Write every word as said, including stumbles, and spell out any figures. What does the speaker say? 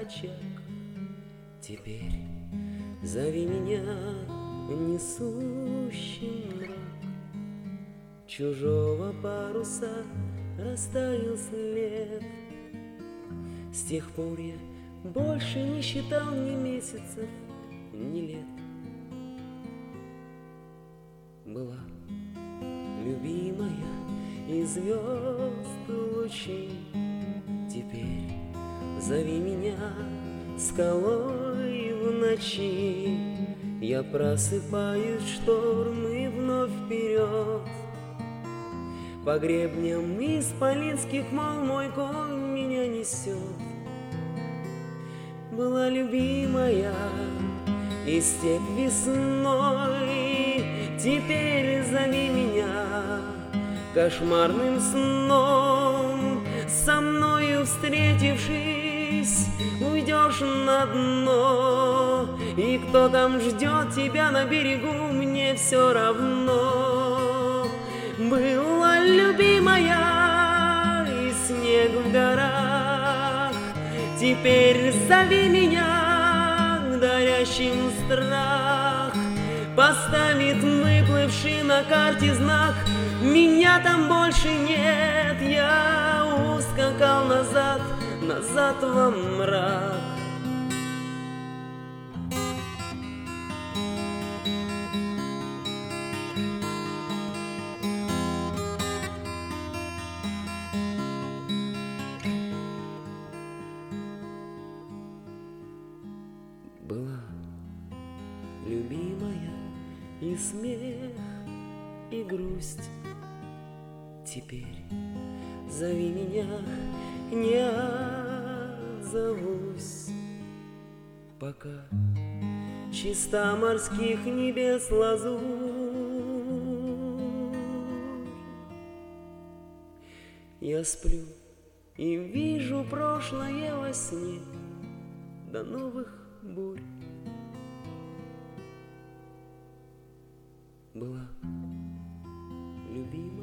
очаг. Теперь зови меня несущим мрак. Чужого паруса растаял след. С тех пор я больше не считал ни месяцев, ни лет. Была любимая и звезд лучи. Теперь зови меня скалой в ночи. Я просыпаюсь в шторм и вновь вперед. По гребням исполинских мол мой конь меня несет. Была любимая и степь весной. Теперь зови меня кошмарным сном. Со мною встретившись, уйдешь на дно. И кто там ждет тебя на берегу, мне все равно. Была любимая и снег в горах. Теперь зови меня к дарящим страх. Поставит выплывший на карте знак. Меня там больше нет. Я ускакал назад, назад во мрак. Была любимая и смех, и грусть. Теперь зови меня, не отзовусь. Пока чиста морских небес лазурь, я сплю и вижу прошлое во сне до новых бурь. Была любимая